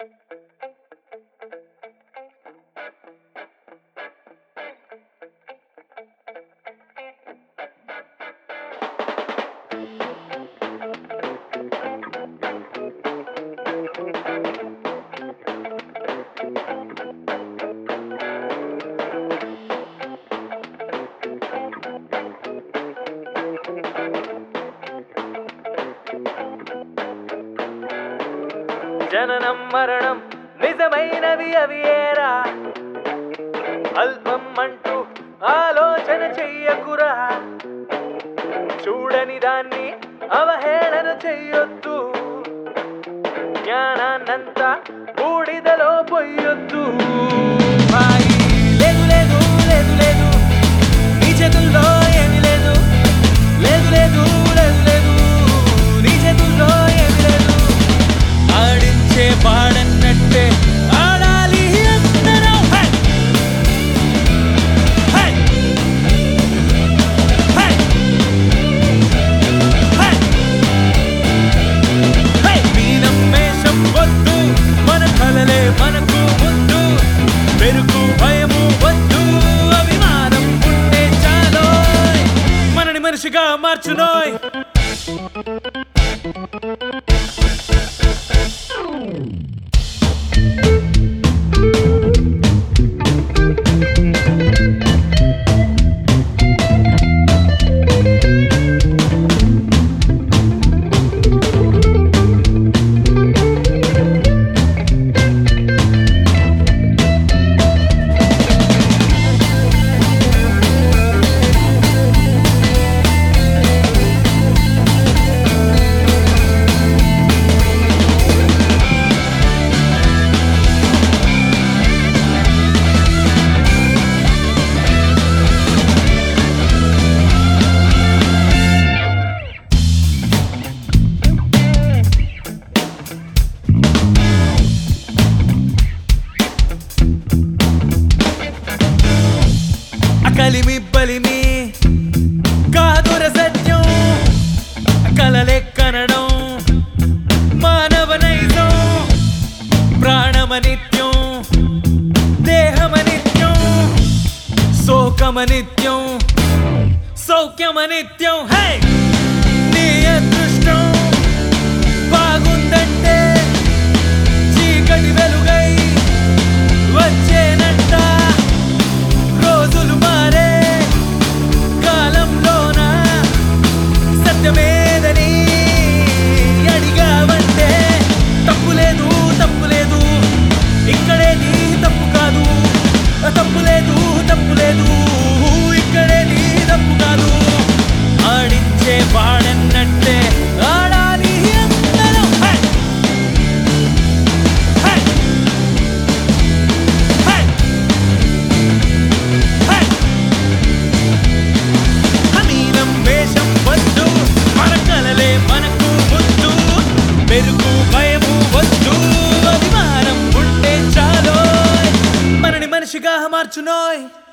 జననం మరణం నిజమైనవి అవి ఏరా, అల్పం అంటూ ఆలోచన చెయ్యకురా, చూడని దాన్ని అవహేళన చెయ్యొద్దు, జ్ఞానాన్నంతా బూడిదలో పొయ్యొద్దు. లేదు లేదు లేదు లేదు నీ చేతుల్లో ఏమి లేదు, లేదు లేదు లేదు లేదు నీ చేతుల్లో ఏమి లేదు. ఆడించే పాడన్నట్టే ఆడాలి అందరూ. మీ నమ్మేశం వద్దు, మన కలలే మనకు ముందు, పెరుగు భయము వద్దు, అభిమానం ఉంటే చాలో మనని మనిషిగా మార్చునోయ్. కలిమి బలిమి కాదుర సత్యం, కలలే కనడం మానవ నైజం, ప్రాణమనిత్యం దేహమనిత్యం, శోకమనిత్యం సౌఖ్యమనిత్యం. హే నీ అదృష్టం బాగుందంటే చీకటి వెలుగై వచ్చేనంట, రోజులు మారే కాలంలోన సత్యమేదని అడిగావంటే తప్పులేదు తప్పులేదు, ఇక్కడేది తప్పు కాదు, తప్పులేదు తప్పులేదు, ఇక్కడేది తప్పు కాదు. ఆడించే వాడన్నట్టే ఆడాలి అందరం. పెరుగు భయము వద్దు, అభిమానం ఉంటే చాలో మనని మనిషిగా మార్చునోయ్.